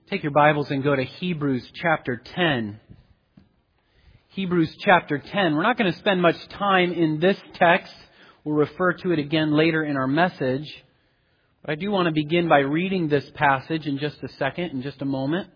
Take your Bibles and go to Hebrews chapter 10. Hebrews chapter 10. We're not going to spend much time in this text. We'll refer to it again later in our message. But I do want to begin by reading this passage in just a second, in just a moment.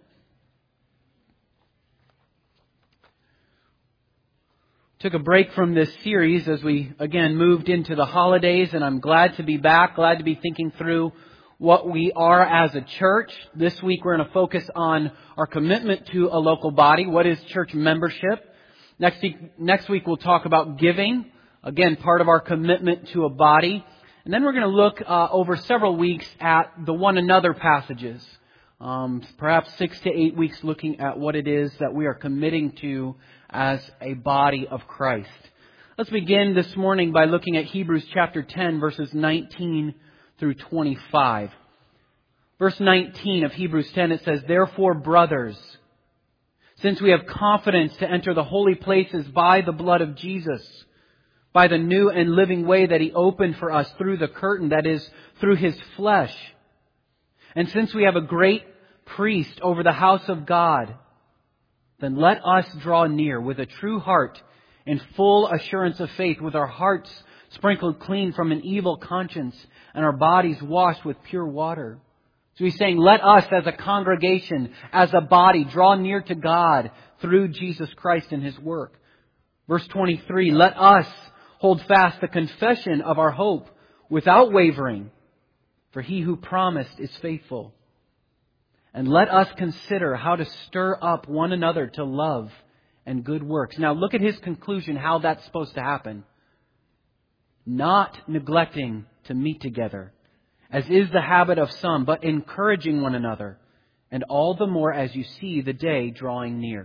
Took a break from this series as we again moved into the holidays, and I'm glad to be back, glad to be thinking through what we are as a church. This week we're going to focus on our commitment to a local body. What is church membership? Next week we'll talk about giving. Again, part of our commitment to a body. And then we're going to look over several weeks at the one another passages. Perhaps 6 to 8 weeks looking at what it is that we are committing to as a body of Christ. Let's begin this morning by looking at Hebrews chapter 10 verses 19 through 25. Verse 19 of Hebrews 10, it says, "Therefore, brothers, since we have confidence to enter the holy places by the blood of Jesus, by the new and living way that He opened for us through the curtain, that is, through His flesh, and since we have a great priest over the house of God, then let us draw near with a true heart in full assurance of faith, with our hearts sprinkled clean from an evil conscience and our bodies washed with pure water." So he's saying, let us as a congregation, as a body, draw near to God through Jesus Christ and His work. Verse 23, "Let us hold fast the confession of our hope without wavering, for He who promised is faithful. And let us consider how to stir up one another to love and good works." Now look at his conclusion, how that's supposed to happen. "Not neglecting to meet together, as is the habit of some, but encouraging one another, and all the more as you see the day drawing near."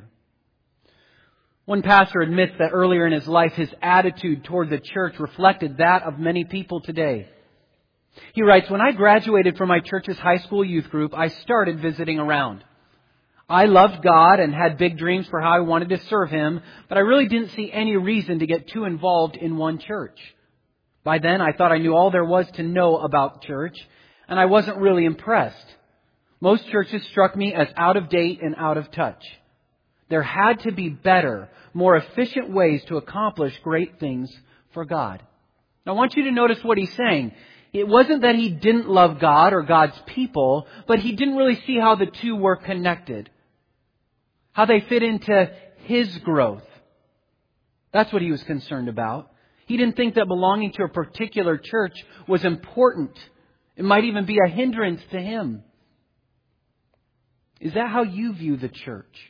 One pastor admits that earlier in his life, his attitude toward the church reflected that of many people today. He writes, "When I graduated from my church's high school youth group, I started visiting around. I loved God and had big dreams for how I wanted to serve Him, but I really didn't see any reason to get too involved in one church. By then, I thought I knew all there was to know about church, and I wasn't really impressed. Most churches struck me as out of date and out of touch. There had to be better, more efficient ways to accomplish great things for God." Now, I want you to notice what he's saying. It wasn't that he didn't love God or God's people, but he didn't really see how the two were connected, how they fit into his growth. That's what he was concerned about. He didn't think that belonging to a particular church was important. It might even be a hindrance to him. Is that how you view the church?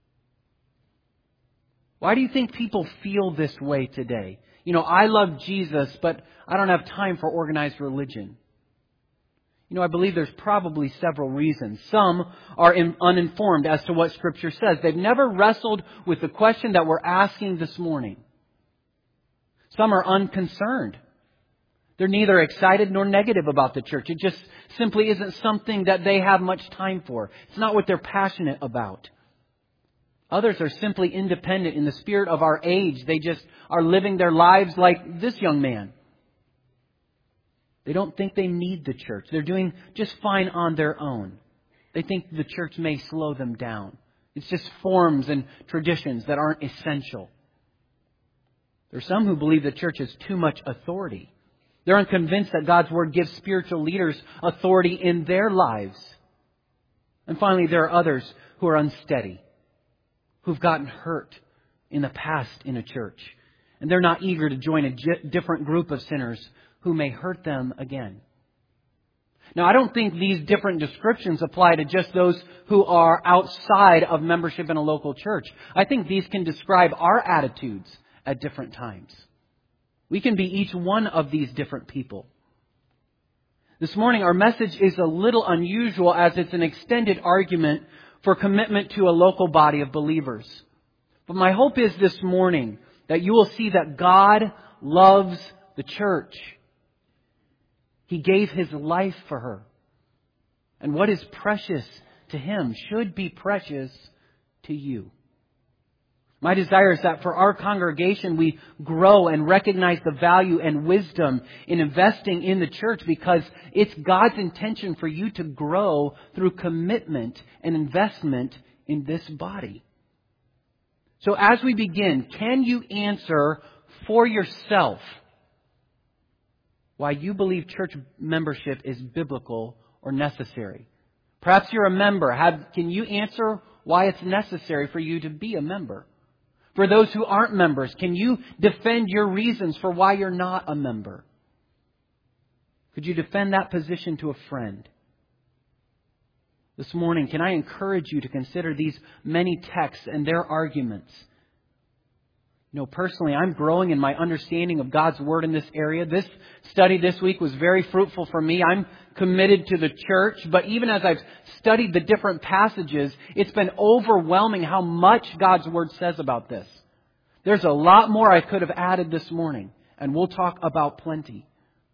Why do you think people feel this way today? I love Jesus, but I don't have time for organized religion. I believe there's probably several reasons. Some are uninformed as to what Scripture says. They've never wrestled with the question that we're asking this morning. Some are unconcerned. They're neither excited nor negative about the church. It just simply isn't something that they have much time for. It's not what they're passionate about. Others are simply independent in the spirit of our age. They just are living their lives like this young man. They don't think they need the church. They're doing just fine on their own. They think the church may slow them down. It's just forms and traditions that aren't essential. There's some who believe the church has too much authority. They're unconvinced that God's Word gives spiritual leaders authority in their lives. And finally, there are others who are unsteady, who've gotten hurt in the past in a church. And they're not eager to join a different group of sinners who may hurt them again. Now, I don't think these different descriptions apply to just those who are outside of membership in a local church. I think these can describe our attitudes at different times. We can be each one of these different people. This morning, our message is a little unusual as it's an extended argument for commitment to a local body of believers. But my hope is this morning that you will see that God loves the church. He gave His life for her. And what is precious to Him should be precious to you. My desire is that for our congregation, we grow and recognize the value and wisdom in investing in the church, because it's God's intention for you to grow through commitment and investment in this body. So as we begin, can you answer for yourself why you believe church membership is biblical or necessary? Perhaps you're a member. Can you answer why it's necessary for you to be a member? For those who aren't members, can you defend your reasons for why you're not a member? Could you defend that position to a friend? This morning, can I encourage you to consider these many texts and their arguments? Personally, I'm growing in my understanding of God's Word in this area. This study this week was very fruitful for me. I'm committed to the church, but even as I've studied the different passages, it's been overwhelming how much God's Word says about this. There's a lot more I could have added this morning, and we'll talk about plenty.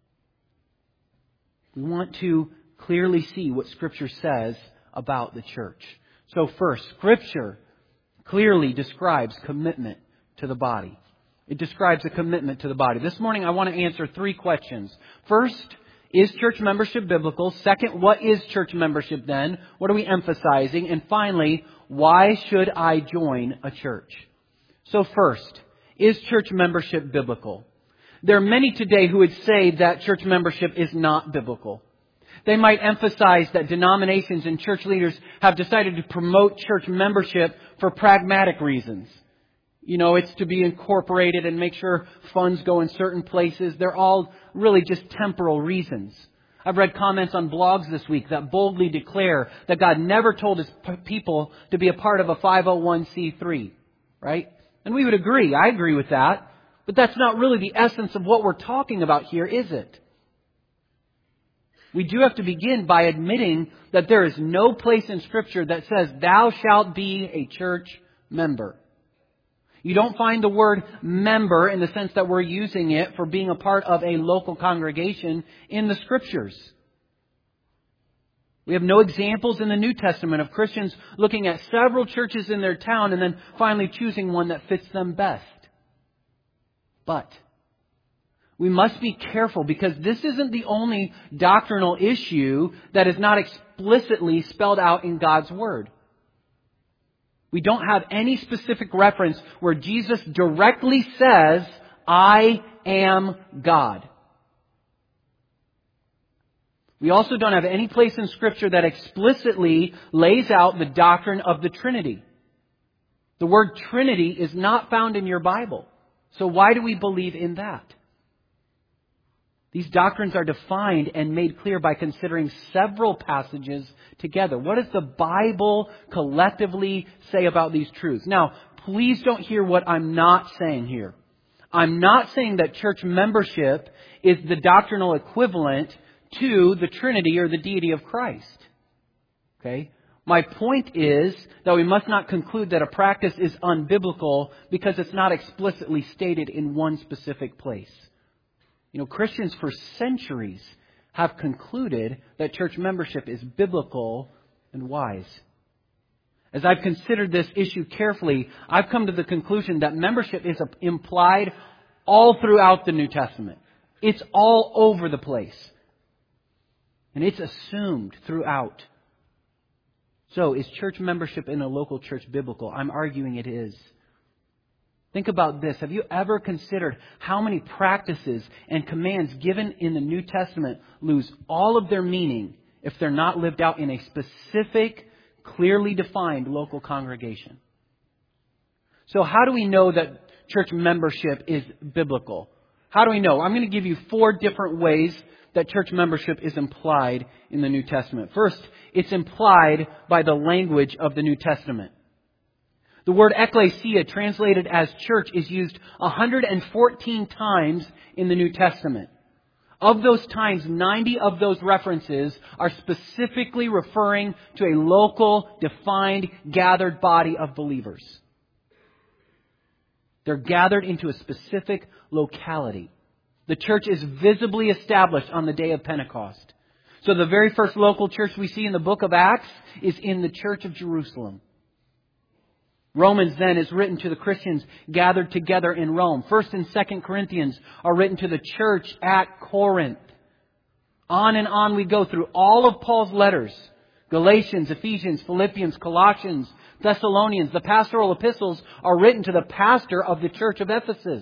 We want to clearly see what Scripture says about the church. So first, Scripture clearly describes commitment to the body. It describes a commitment to the body. This morning I want to answer 3 questions. First, is church membership biblical? Second, what is church membership then? What are we emphasizing? And finally, why should I join a church? So first, is church membership biblical? There are many today who would say that church membership is not biblical. They might emphasize that denominations and church leaders have decided to promote church membership for pragmatic reasons. It's to be incorporated and make sure funds go in certain places. They're all really just temporal reasons. I've read comments on blogs this week that boldly declare that God never told His people to be a part of a 501c3, right? And we would agree. I agree with that. But that's not really the essence of what we're talking about here, is it? We do have to begin by admitting that there is no place in Scripture that says, "Thou shalt be a church member." You don't find the word member in the sense that we're using it for being a part of a local congregation in the Scriptures. We have no examples in the New Testament of Christians looking at several churches in their town and then finally choosing one that fits them best. But we must be careful, because this isn't the only doctrinal issue that is not explicitly spelled out in God's Word. We don't have any specific reference where Jesus directly says, "I am God." We also don't have any place in Scripture that explicitly lays out the doctrine of the Trinity. The word Trinity is not found in your Bible. So why do we believe in that? These doctrines are defined and made clear by considering several passages together. What does the Bible collectively say about these truths? Now, please don't hear what I'm not saying here. I'm not saying that church membership is the doctrinal equivalent to the Trinity or the deity of Christ. Okay? My point is that we must not conclude that a practice is unbiblical because it's not explicitly stated in one specific place. Christians for centuries have concluded that church membership is biblical and wise. As I've considered this issue carefully, I've come to the conclusion that membership is implied all throughout the New Testament. It's all over the place. And it's assumed throughout. So, is church membership in a local church biblical? I'm arguing it is. Think about this. Have you ever considered how many practices and commands given in the New Testament lose all of their meaning if they're not lived out in a specific, clearly defined local congregation? So how do we know that church membership is biblical? How do we know? I'm going to give you 4 different ways that church membership is implied in the New Testament. First, it's implied by the language of the New Testament. The word ecclesia, translated as church, is used 114 times in the New Testament. Of those times, 90 of those references are specifically referring to a local, defined, gathered body of believers. They're gathered into a specific locality. The church is visibly established on the day of Pentecost. So the very first local church we see in the book of Acts is in the church of Jerusalem. Romans then is written to the Christians gathered together in Rome. 1st and 2nd Corinthians are written to the church at Corinth. On and on we go through all of Paul's letters. Galatians, Ephesians, Philippians, Colossians, Thessalonians. The pastoral epistles are written to the pastor of the church of Ephesus.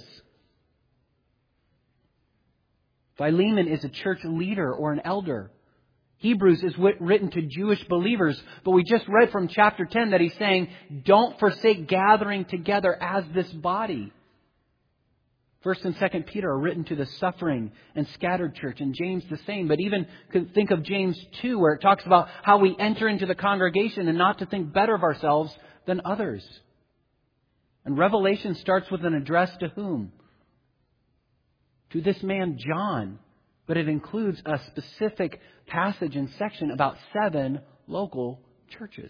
Philemon is a church leader or an elder. Hebrews is written to Jewish believers, but we just read from chapter 10 that he's saying, don't forsake gathering together as this body. 1st and 2nd Peter are written to the suffering and scattered church, and James the same. But even think of James 2, where it talks about how we enter into the congregation and not to think better of ourselves than others. And Revelation starts with an address to whom? To this man, John. But it includes a specific passage and section about 7 local churches.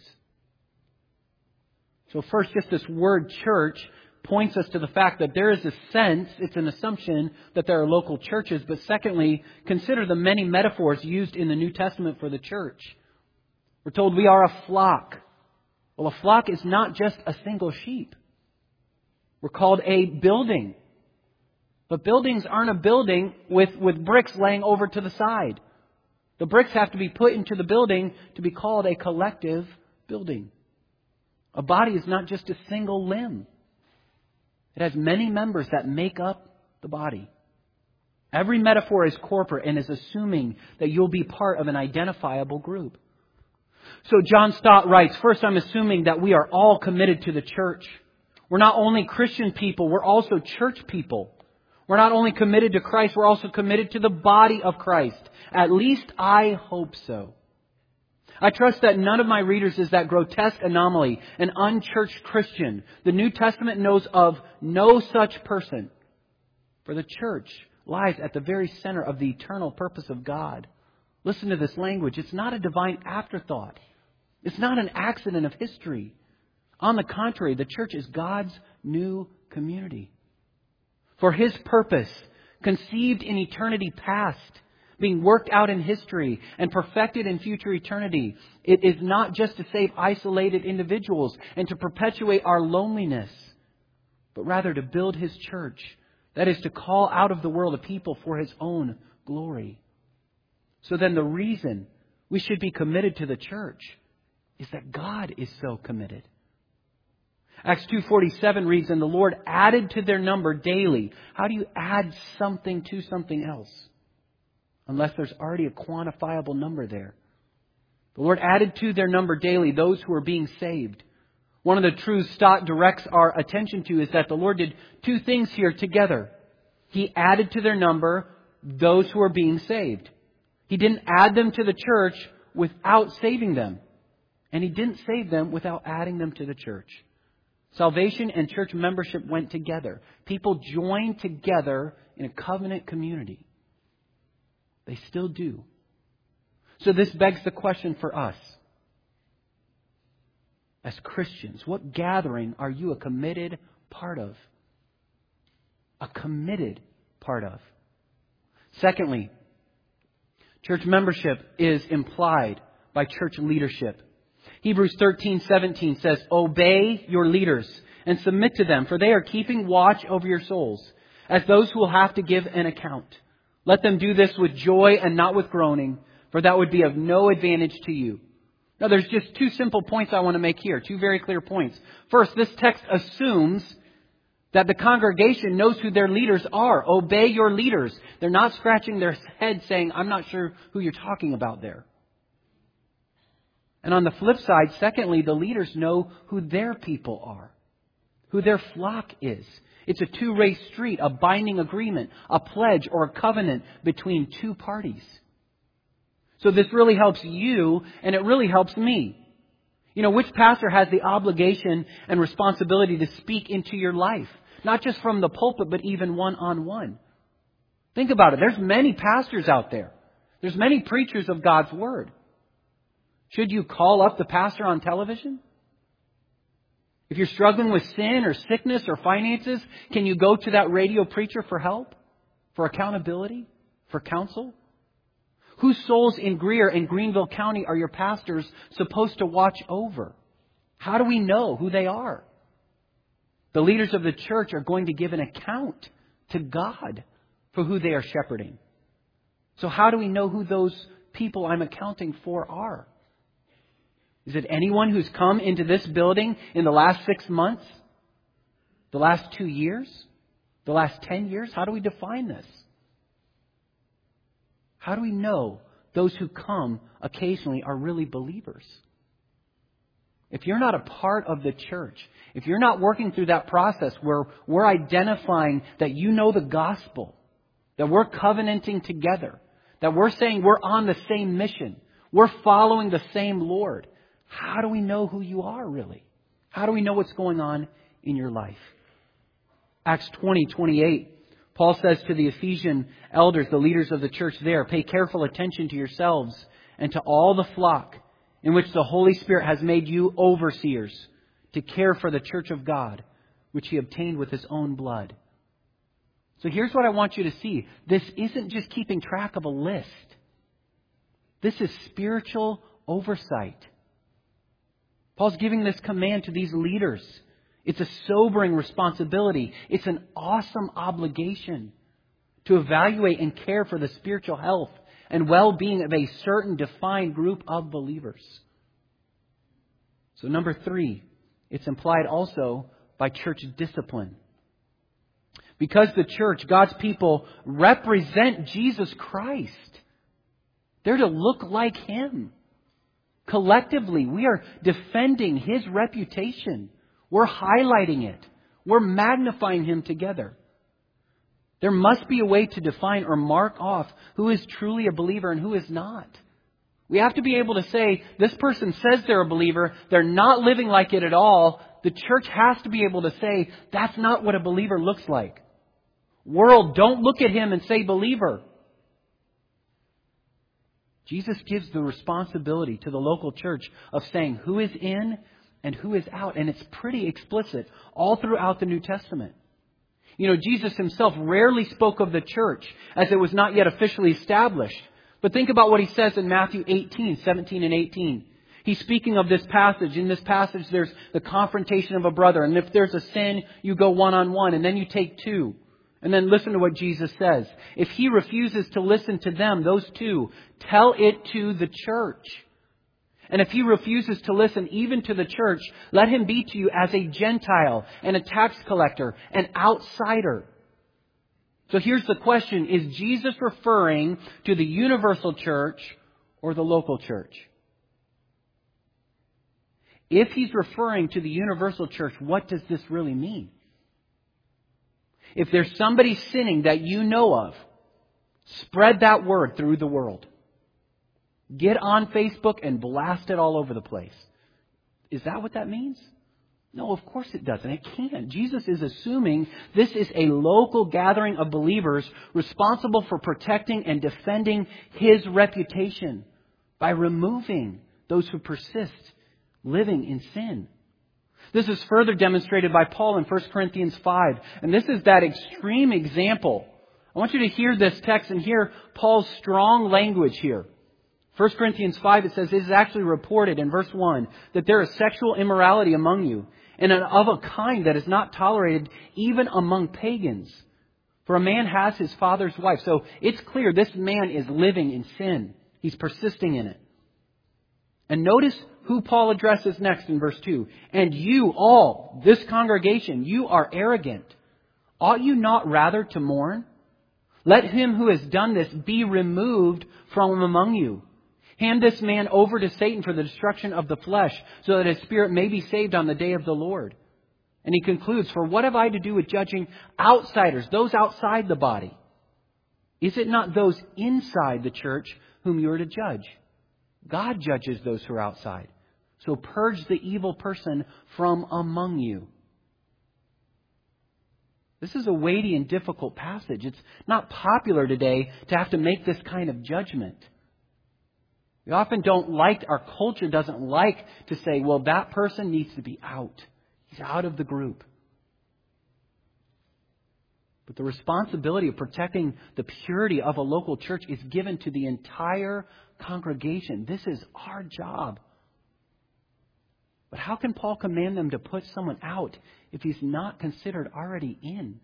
So first, just this word church points us to the fact that there is a sense, it's an assumption that there are local churches. But secondly, consider the many metaphors used in the New Testament for the church. We're told we are a flock. Well, a flock is not just a single sheep. We're called a building. But buildings aren't a building with bricks laying over to the side. The bricks have to be put into the building to be called a collective building. A body is not just a single limb. It has many members that make up the body. Every metaphor is corporate and is assuming that you'll be part of an identifiable group. So John Stott writes, first, I'm assuming that we are all committed to the church. We're not only Christian people, we're also church people. We're not only committed to Christ, we're also committed to the body of Christ. At least I hope so. I trust that none of my readers is that grotesque anomaly, an unchurched Christian. The New Testament knows of no such person. For the church lies at the very center of the eternal purpose of God. Listen to this language. It's not a divine afterthought. It's not an accident of history. On the contrary, the church is God's new community. For His purpose, conceived in eternity past, being worked out in history and perfected in future eternity. It is not just to save isolated individuals and to perpetuate our loneliness, but rather to build His church. That is to call out of the world a people for His own glory. So then the reason we should be committed to the church is that God is so committed. Acts 2:47 reads, and the Lord added to their number daily. How do you add something to something else? Unless there's already a quantifiable number there. The Lord added to their number daily those who are being saved. One of the truths Stott directs our attention to is that the Lord did 2 things here together. He added to their number those who are being saved. He didn't add them to the church without saving them. And He didn't save them without adding them to the church. Salvation and church membership went together. People joined together in a covenant community. They still do. So this begs the question for us. As Christians, what gathering are you a committed part of? A committed part of. Secondly, church membership is implied by church leadership. Hebrews 13:17 says, obey your leaders and submit to them, for they are keeping watch over your souls, as those who will have to give an account. Let them do this with joy and not with groaning, for that would be of no advantage to you. Now, there's just 2 simple points I want to make here, 2 very clear points. First, this text assumes that the congregation knows who their leaders are. Obey your leaders. They're not scratching their head saying, I'm not sure who you're talking about there. And on the flip side, secondly, the leaders know who their people are, who their flock is. It's a 2-way street, a binding agreement, a pledge or a covenant between 2 parties. So this really helps you and it really helps me. You know, which pastor has the obligation and responsibility to speak into your life? Not just from the pulpit, but even one-on-one. Think about it. There's many pastors out there. There's many preachers of God's Word. Should you call up the pastor on television? If you're struggling with sin or sickness or finances, can you go to that radio preacher for help? For accountability? For counsel? Whose souls in Greer and Greenville County are your pastors supposed to watch over? How do we know who they are? The leaders of the church are going to give an account to God for who they are shepherding. So how do we know who those people I'm accounting for are? Is it anyone who's come into this building in the last 6 months? The last 2 years? The last 10 years? How do we define this? How do we know those who come occasionally are really believers? If you're not a part of the church, if you're not working through that process where we're identifying that you know the gospel, that we're covenanting together, that we're saying we're on the same mission, we're following the same Lord, how do we know who you are really? How do we know what's going on in your life? Acts 20:28, Paul says to the Ephesian elders, the leaders of the church there, pay careful attention to yourselves and to all the flock in which the Holy Spirit has made you overseers to care for the church of God, which He obtained with His own blood. So here's what I want you to see. This isn't just keeping track of a list. This is spiritual oversight. Paul's giving this command to these leaders. It's a sobering responsibility. It's an awesome obligation to evaluate and care for the spiritual health and well-being of a certain defined group of believers. So number 3, it's implied also by church discipline. Because the church, God's people, represent Jesus Christ. They're to look like Him. Collectively, we are defending His reputation. We're highlighting it. We're magnifying Him together. There must be a way to define or mark off who is truly a believer and who is not. We have to be able to say, this person says they're a believer, they're not living like it at all. The church has to be able to say, that's not what a believer looks like. World, don't look at him and say believer. Jesus gives the responsibility to the local church of saying who is in and who is out. And it's pretty explicit all throughout the New Testament. You know, Jesus Himself rarely spoke of the church as it was not yet officially established. But think about what He says in Matthew 18:17 and 18. He's speaking of this passage. In this passage, there's the confrontation of a brother. And if there's a sin, you go one-on-one. And then you take 2. And then listen to what Jesus says. If he refuses to listen to them, those 2, tell it to the church. And if he refuses to listen even to the church, let him be to you as a Gentile and a tax collector, an outsider. So here's the question. Is Jesus referring to the universal church or the local church? If He's referring to the universal church, what does this really mean? If there's somebody sinning that you know of, spread that word through the world. Get on Facebook and blast it all over the place. Is that what that means? No, of course it doesn't. It can't. Jesus is assuming this is a local gathering of believers responsible for protecting and defending His reputation by removing those who persist living in sin. This is further demonstrated by Paul in 1 Corinthians 5. And this is that extreme example. I want you to hear this text and hear Paul's strong language here. 1 Corinthians 5, it says, it is actually reported in verse 1 that there is sexual immorality among you, and of a kind that is not tolerated even among pagans. For a man has his father's wife. So it's clear this man is living in sin. He's persisting in it. And notice who Paul addresses next in verse 2. And you all, this congregation, you are arrogant. Ought you not rather to mourn? Let him who has done this be removed from among you. Hand this man over to Satan for the destruction of the flesh, so that his spirit may be saved on the day of the Lord. And he concludes, for what have I to do with judging outsiders, those outside the body? Is it not those inside the church whom you are to judge? God judges those who are outside. So purge the evil person from among you. This is a weighty and difficult passage. It's not popular today to have to make this kind of judgment. We often don't like, our culture doesn't like to say, well, that person needs to be out. He's out of the group. But the responsibility of protecting the purity of a local church is given to the entire congregation. This is our job. But how can Paul command them to put someone out if he's not considered already in?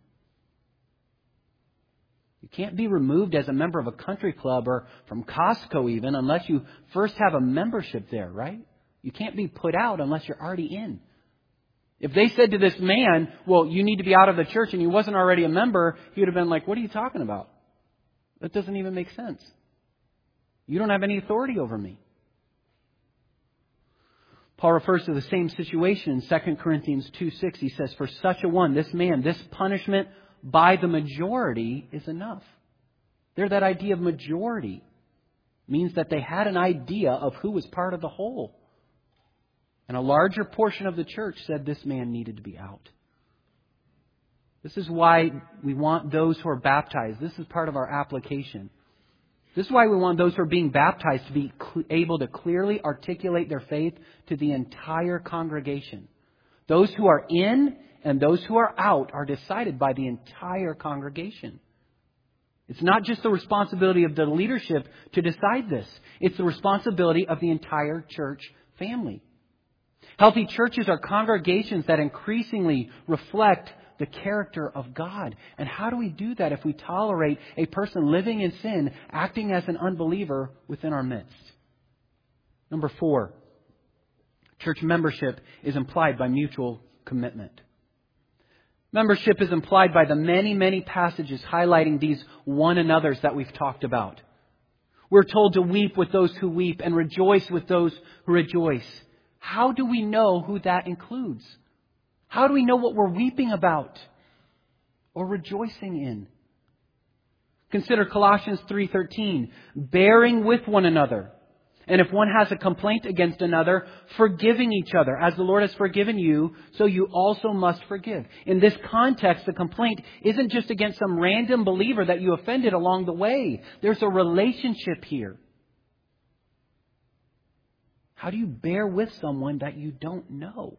You can't be removed as a member of a country club or from Costco even unless you first have a membership there, right? You can't be put out unless you're already in. If they said to this man, well, you need to be out of the church and he wasn't already a member, he would have been like, what are you talking about? That doesn't even make sense. You don't have any authority over me. Paul refers to the same situation in 2 Corinthians 2:6. He says, for such a one, this man, this punishment by the majority is enough. There, that idea of majority means that they had an idea of who was part of the whole. And a larger portion of the church said this man needed to be out. This is why we want those who are baptized. This is part of our application. This is why we want those who are being baptized to be able to clearly articulate their faith to the entire congregation. Those who are in and those who are out are decided by the entire congregation. It's not just the responsibility of the leadership to decide this. It's the responsibility of the entire church family. Healthy churches are congregations that increasingly reflect the character of God. And how do we do that if we tolerate a person living in sin, acting as an unbeliever within our midst? Number 4, church membership is implied by mutual commitment. Membership is implied by the many, many passages highlighting these one another's that we've talked about. We're told to weep with those who weep and rejoice with those who rejoice. How do we know who that includes? How do we know what we're weeping about or rejoicing in? Consider Colossians 3:13, bearing with one another. And if one has a complaint against another, forgiving each other. As the Lord has forgiven you, so you also must forgive. In this context, the complaint isn't just against some random believer that you offended along the way. There's a relationship here. How do you bear with someone that you don't know?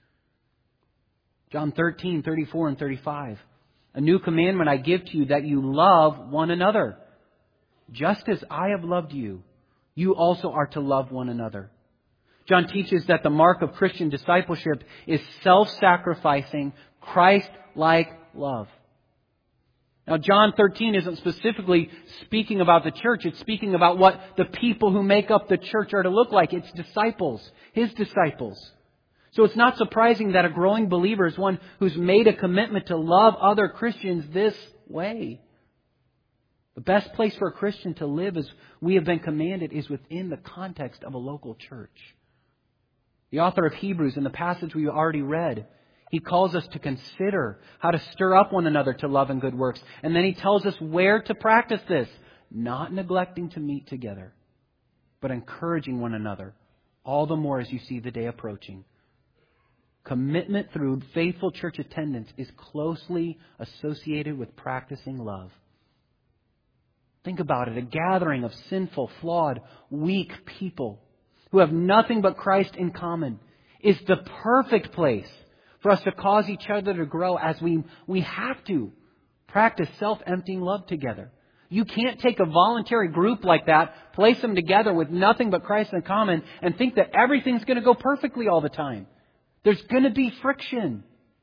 John 13:34 and 35. A new commandment I give to you, that you love one another. Just as I have loved you, you also are to love one another. John teaches that the mark of Christian discipleship is self-sacrificing, Christ-like love. Now, John 13 isn't specifically speaking about the church. It's speaking about what the people who make up the church are to look like. It's disciples, His disciples. So it's not surprising that a growing believer is one who's made a commitment to love other Christians this way. The best place for a Christian to live, as we have been commanded, is within the context of a local church. The author of Hebrews, in the passage we already read, he calls us to consider how to stir up one another to love and good works. And then he tells us where to practice this. Not neglecting to meet together, but encouraging one another, all the more as you see the day approaching. Commitment through faithful church attendance is closely associated with practicing love. Think about it. A gathering of sinful, flawed, weak people who have nothing but Christ in common is the perfect place for us to cause each other to grow as we have to practice self-emptying love together. You can't take a voluntary group like that, place them together with nothing but Christ in common, and think that everything's going to go perfectly all the time. There's going to be friction.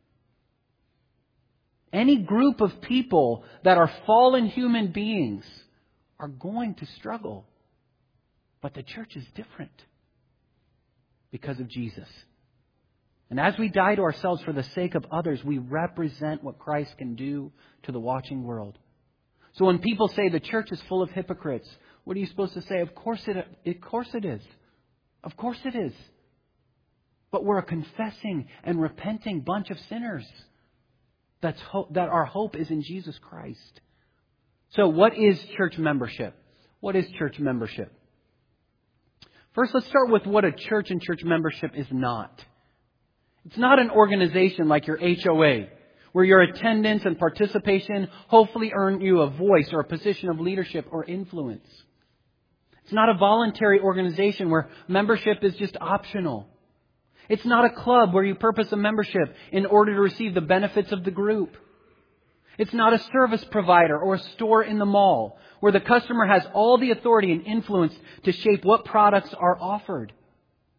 Any group of people that are fallen human beings are going to struggle. But the church is different because of Jesus. And as we die to ourselves for the sake of others, we represent what Christ can do to the watching world. So when people say the church is full of hypocrites, what are you supposed to say? Of course it is. Of course it is. But we're a confessing and repenting bunch of sinners. That our hope is in Jesus Christ. So what is church membership? What is church membership? First, let's start with what a church and church membership is not. It's not an organization like your HOA, where your attendance and participation hopefully earn you a voice or a position of leadership or influence. It's not a voluntary organization where membership is just optional. It's not a club where you purpose a membership in order to receive the benefits of the group. It's not a service provider or a store in the mall where the customer has all the authority and influence to shape what products are offered.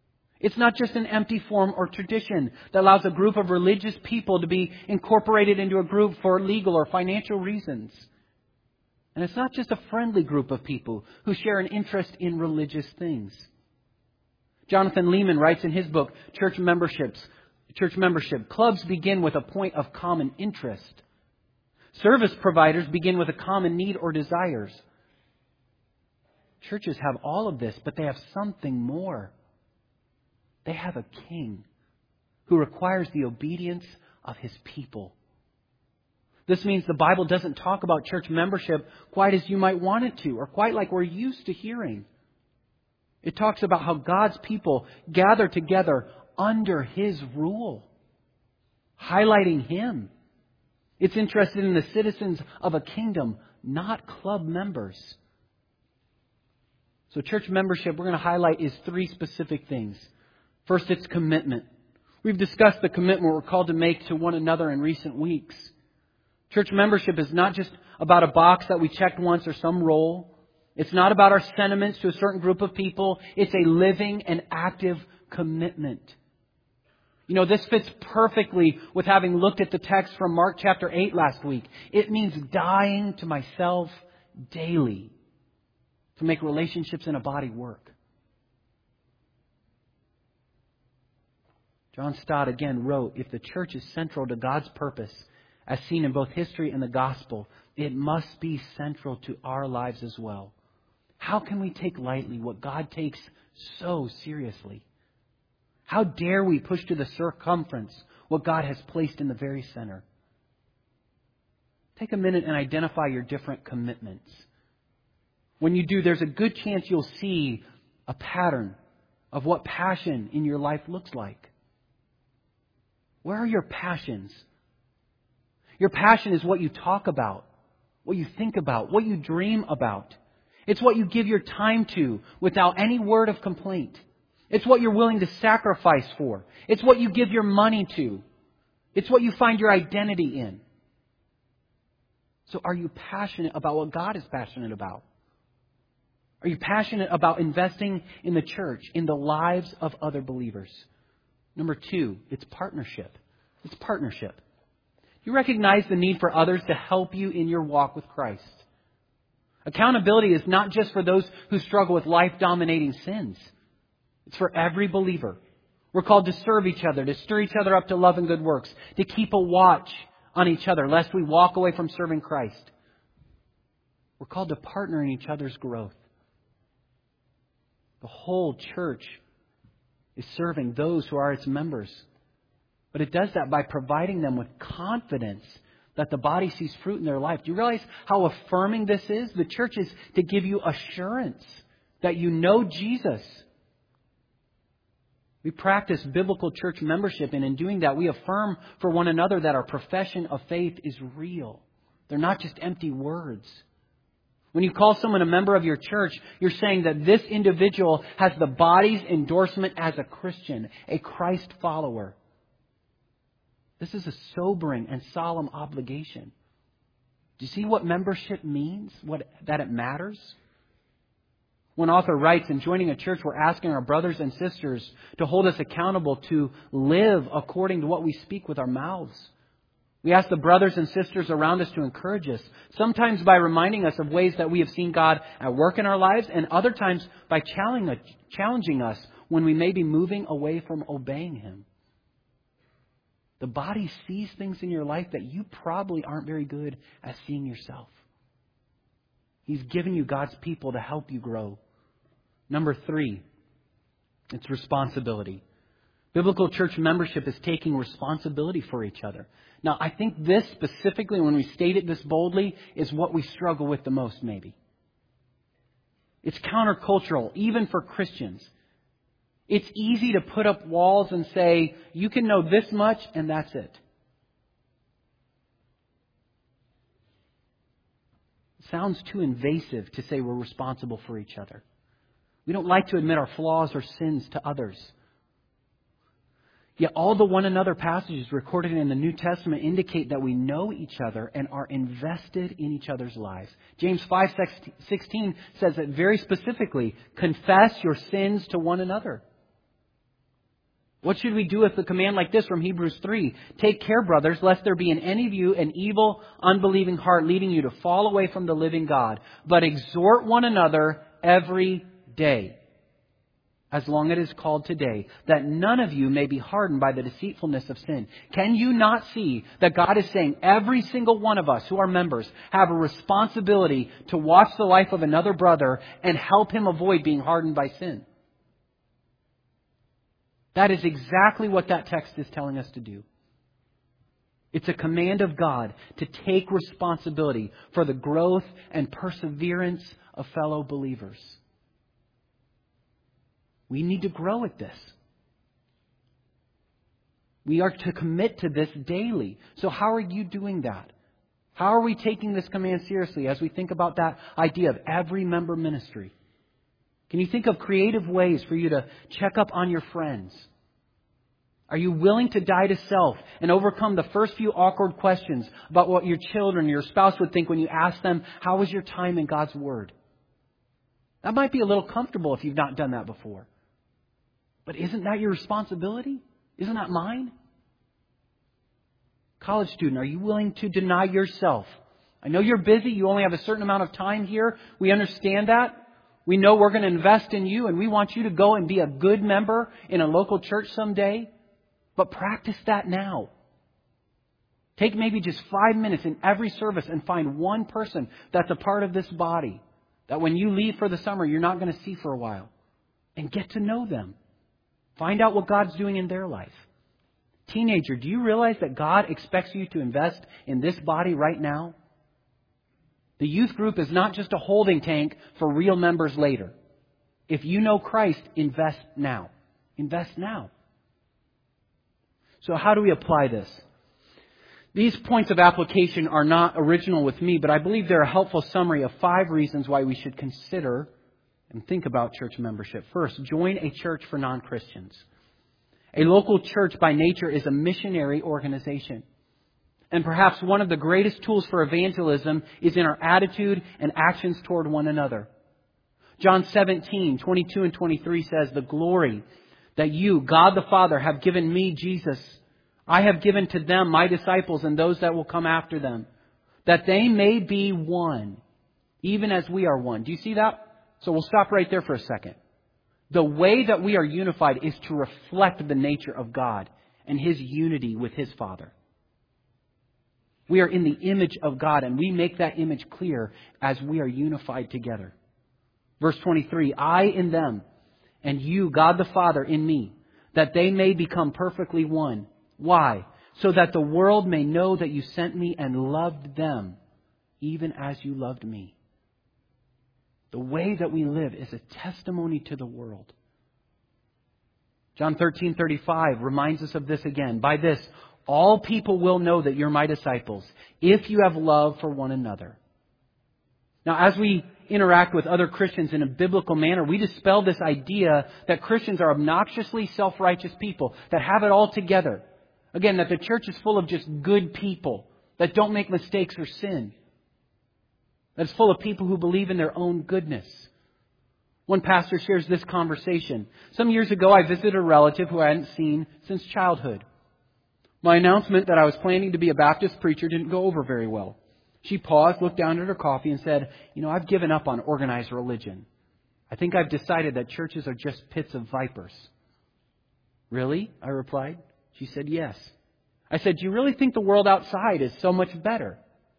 It's not just an empty form or tradition that allows a group of religious people to be incorporated into a group for legal or financial reasons. And it's not just a friendly group of people who share an interest in religious things. Jonathan Leeman writes in his book, Church Membership, clubs begin with a point of common interest. Service providers begin with a common need or desires. Churches have all of this, but they have something more. They have a king who requires the obedience of his people. This means the Bible doesn't talk about church membership quite as you might want it to, or quite like we're used to hearing. It talks about how God's people gather together under His rule, highlighting Him. It's interested in the citizens of a kingdom, not club members. So church membership, we're going to highlight is three specific things. First, it's commitment. We've discussed the commitment we're called to make to one another in recent weeks. Church membership is not just about a box that we checked once or some role. It's not about our sentiments to a certain group of people. It's a living and active commitment. You know, this fits perfectly with having looked at the text from Mark chapter 8 last week. It means dying to myself daily to make relationships in a body work. John Stott again wrote, if the church is central to God's purpose, as seen in both history and the gospel, it must be central to our lives as well. How can we take lightly what God takes so seriously? How dare we push to the circumference what God has placed in the very center? Take a minute and identify your different commitments. When you do, there's a good chance you'll see a pattern of what passion in your life looks like. Where are your passions? Your passion is what you talk about, what you think about, what you dream about. It's what you give your time to without any word of complaint. It's what you're willing to sacrifice for. It's what you give your money to. It's what you find your identity in. So are you passionate about what God is passionate about? Are you passionate about investing in the church, in the lives of other believers? Number 2, it's partnership. It's partnership. You recognize the need for others to help you in your walk with Christ. Accountability is not just for those who struggle with life-dominating sins. It's for every believer. We're called to serve each other, to stir each other up to love and good works, to keep a watch on each other, lest we walk away from serving Christ. We're called to partner in each other's growth. The whole church is serving those who are its members. But it does that by providing them with confidence that the body sees fruit in their life. Do you realize how affirming this is? The church is to give you assurance that you know Jesus. We practice biblical church membership, and in doing that, we affirm for one another that our profession of faith is real. They're not just empty words. When you call someone a member of your church, you're saying that this individual has the body's endorsement as a Christian, a Christ follower. This is a sobering and solemn obligation. Do you see what membership means? That it matters? One author writes, in joining a church, we're asking our brothers and sisters to hold us accountable to live according to what we speak with our mouths. We ask the brothers and sisters around us to encourage us, sometimes by reminding us of ways that we have seen God at work in our lives, and other times by challenging us when we may be moving away from obeying Him. The body sees things in your life that you probably aren't very good at seeing yourself. He's given you God's people to help you grow. Number 3, it's responsibility. Biblical church membership is taking responsibility for each other. Now, I think this specifically, when we state it this boldly, is what we struggle with the most, maybe. It's countercultural, even for Christians. It's easy to put up walls and say, you can know this much and that's it. It sounds too invasive to say we're responsible for each other. We don't like to admit our flaws or sins to others. Yet all the one another passages recorded in the New Testament indicate that we know each other and are invested in each other's lives. James 5:16 says that very specifically, confess your sins to one another. What should we do with a command like this from Hebrews 3? Take care, brothers, lest there be in any of you an evil, unbelieving heart leading you to fall away from the living God. But exhort one another every day, as long as it is called today, that none of you may be hardened by the deceitfulness of sin. Can you not see that God is saying every single one of us who are members have a responsibility to watch the life of another brother and help him avoid being hardened by sin? That is exactly what that text is telling us to do. It's a command of God to take responsibility for the growth and perseverance of fellow believers. We need to grow at this. We are to commit to this daily. So how are you doing that? How are we taking this command seriously as we think about that idea of every member ministry? Can you think of creative ways for you to check up on your friends? Are you willing to die to self and overcome the first few awkward questions about what your children, your spouse would think when you ask them, how was your time in God's Word? That might be a little comfortable if you've not done that before. But isn't that your responsibility? Isn't that mine? College student, are you willing to deny yourself? I know you're busy. You only have a certain amount of time here. We understand that. We know we're going to invest in you and we want you to go and be a good member in a local church someday. But practice that now. Take maybe just 5 minutes in every service and find one person that's a part of this body that when you leave for the summer, you're not going to see for a while. And get to know them. Find out what God's doing in their life. Teenager, do you realize that God expects you to invest in this body right now? The youth group is not just a holding tank for real members later. If you know Christ, invest now. Invest now. So how do we apply this? These points of application are not original with me, but I believe they're a helpful summary of 5 reasons why we should consider and think about church membership. First, join a church for non-Christians. A local church by nature is a missionary organization. And perhaps one of the greatest tools for evangelism is in our attitude and actions toward one another. John 17:22 and 23 says, the glory that you, God the Father, have given me, Jesus, I have given to them, my disciples, and those that will come after them, that they may be one, even as we are one. Do you see that? So we'll stop right there for a second. The way that we are unified is to reflect the nature of God and His unity with His Father. We are in the image of God, and we make that image clear as we are unified together. Verse 23, I in them, and you, God the Father, in me, that they may become perfectly one. Why? So that the world may know that you sent me and loved them, even as you loved me. The way that we live is a testimony to the world. John 13:35 reminds us of this again. By this, all people will know that you're my disciples, if you have love for one another. Now, as we interact with other Christians in a biblical manner, we dispel this idea that Christians are obnoxiously self-righteous people that have it all together. Again, that the church is full of just good people that don't make mistakes or sin. That it's full of people who believe in their own goodness. One pastor shares this conversation. Some years ago, I visited a relative who I hadn't seen since childhood. My announcement that I was planning to be a Baptist preacher didn't go over very well. She paused, looked down at her coffee and said, I've given up on organized religion. I think I've decided that churches are just pits of vipers. Really? I replied. She said, yes. I said, do you really think the world outside is so much better?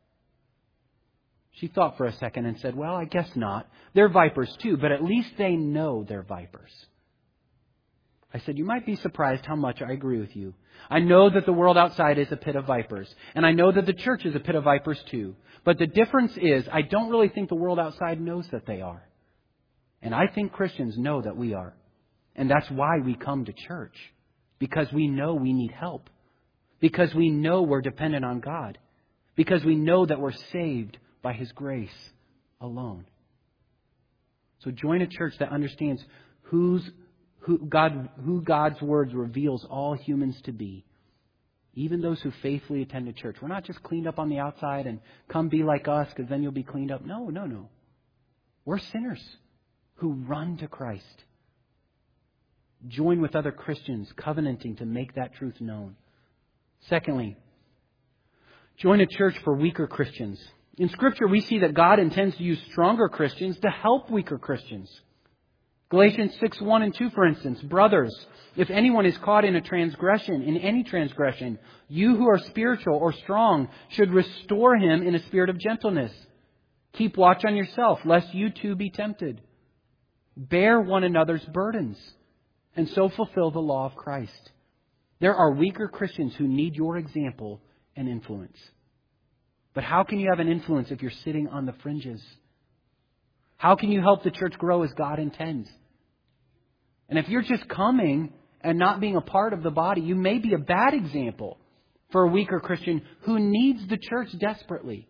She thought for a second and said, well, I guess not. They're vipers too, but at least they know they're vipers. I said, you might be surprised how much I agree with you. I know that the world outside is a pit of vipers, and I know that the church is a pit of vipers too. But the difference is, I don't really think the world outside knows that they are. And I think Christians know that we are. And that's why we come to church. Because we know we need help. Because we know we're dependent on God. Because we know that we're saved by His grace alone. So join a church that understands who God's Word reveals all humans to be. Even those who faithfully attend a church. We're not just cleaned up on the outside and come be like us because then you'll be cleaned up. No. We're sinners who run to Christ. Join with other Christians, covenanting to make that truth known. Secondly, join a church for weaker Christians. In Scripture, we see that God intends to use stronger Christians to help weaker Christians. Galatians 6:1 and 2, for instance, brothers, if anyone is caught in any transgression, you who are spiritual or strong should restore him in a spirit of gentleness. Keep watch on yourself, lest you too be tempted. Bear one another's burdens, and so fulfill the law of Christ. There are weaker Christians who need your example and influence. But how can you have an influence if you're sitting on the fringes? How can you help the church grow as God intends? And if you're just coming and not being a part of the body, you may be a bad example for a weaker Christian who needs the church desperately.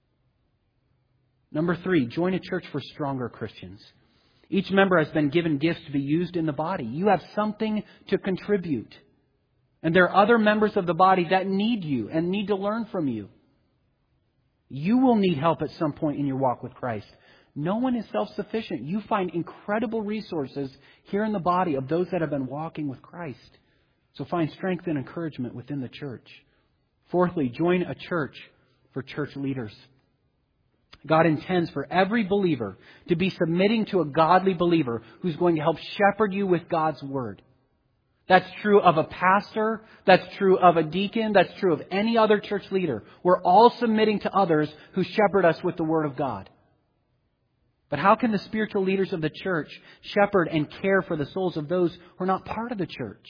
Number 3, join a church for stronger Christians. Each member has been given gifts to be used in the body. You have something to contribute. And there are other members of the body that need you and need to learn from you. You will need help at some point in your walk with Christ. No one is self-sufficient. You find incredible resources here in the body of those that have been walking with Christ. So find strength and encouragement within the church. Fourthly, join a church for church leaders. God intends for every believer to be submitting to a godly believer who's going to help shepherd you with God's Word. That's true of a pastor. That's true of a deacon. That's true of any other church leader. We're all submitting to others who shepherd us with the Word of God. But how can the spiritual leaders of the church shepherd and care for the souls of those who are not part of the church?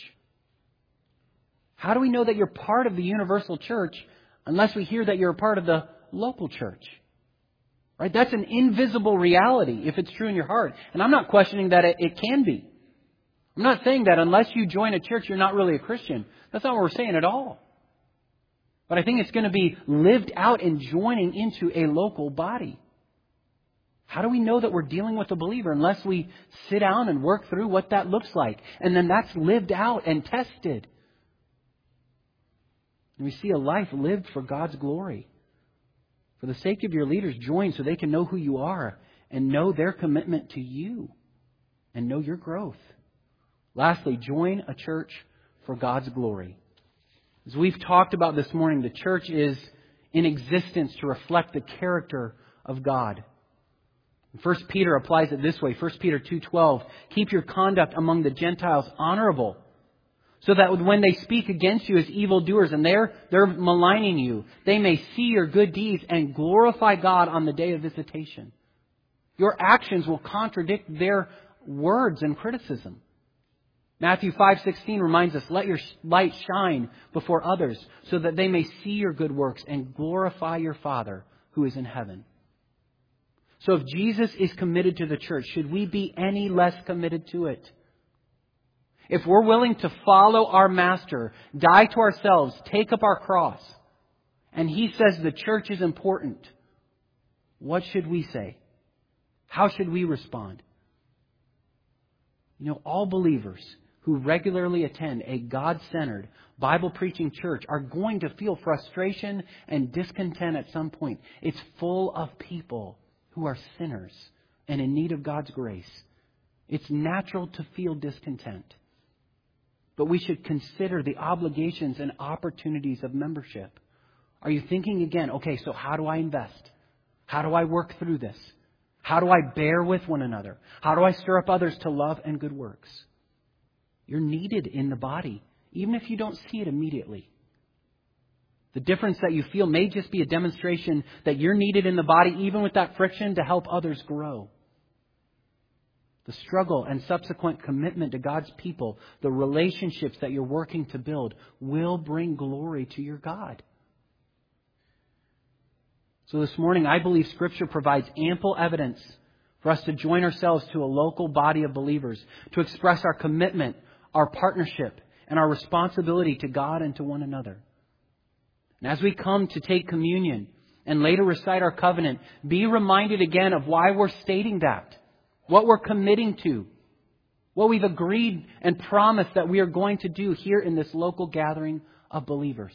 How do we know that you're part of the universal church unless we hear that you're a part of the local church? Right? That's an invisible reality if it's true in your heart. And I'm not questioning that it can be. I'm not saying that unless you join a church, you're not really a Christian. That's not what we're saying at all. But I think it's going to be lived out in joining into a local body. How do we know that we're dealing with a believer unless we sit down and work through what that looks like? And then that's lived out and tested. And we see a life lived for God's glory. For the sake of your leaders, join so they can know who you are and know their commitment to you and know your growth. Lastly, join a church for God's glory. As we've talked about this morning, the church is in existence to reflect the character of God. 1 Peter applies it this way. 1 Peter 2:12, keep your conduct among the Gentiles honorable, so that when they speak against you as evildoers and they're maligning you, they may see your good deeds and glorify God on the day of visitation. Your actions will contradict their words and criticism. Matthew 5:16 reminds us, let your light shine before others so that they may see your good works and glorify your Father who is in heaven. So if Jesus is committed to the church, should we be any less committed to it? If we're willing to follow our Master, die to ourselves, take up our cross, and He says the church is important, what should we say? How should we respond? You know, all believers who regularly attend a God-centered, Bible-preaching church are going to feel frustration and discontent at some point. It's full of people who are sinners and in need of God's grace. It's natural to feel discontent. But we should consider the obligations and opportunities of membership. Are you thinking again, okay, so how do I invest? How do I work through this? How do I bear with one another? How do I stir up others to love and good works? You're needed in the body, even if you don't see it immediately. The difference that you feel may just be a demonstration that you're needed in the body, even with that friction, to help others grow. The struggle and subsequent commitment to God's people, the relationships that you're working to build, will bring glory to your God. So this morning, I believe Scripture provides ample evidence for us to join ourselves to a local body of believers, to express our commitment, our partnership, and our responsibility to God and to one another. And as we come to take communion and later recite our covenant, be reminded again of why we're stating that, what we're committing to, what we've agreed and promised that we are going to do here in this local gathering of believers.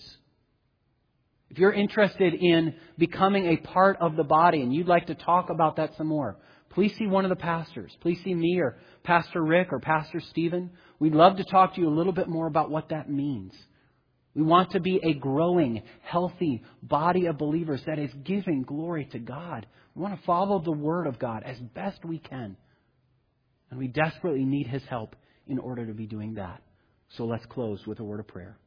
If you're interested in becoming a part of the body and you'd like to talk about that some more, please see one of the pastors. Please see me or Pastor Rick or Pastor Stephen. We'd love to talk to you a little bit more about what that means. We want to be a growing, healthy body of believers that is giving glory to God. We want to follow the Word of God as best we can. And we desperately need His help in order to be doing that. So let's close with a word of prayer.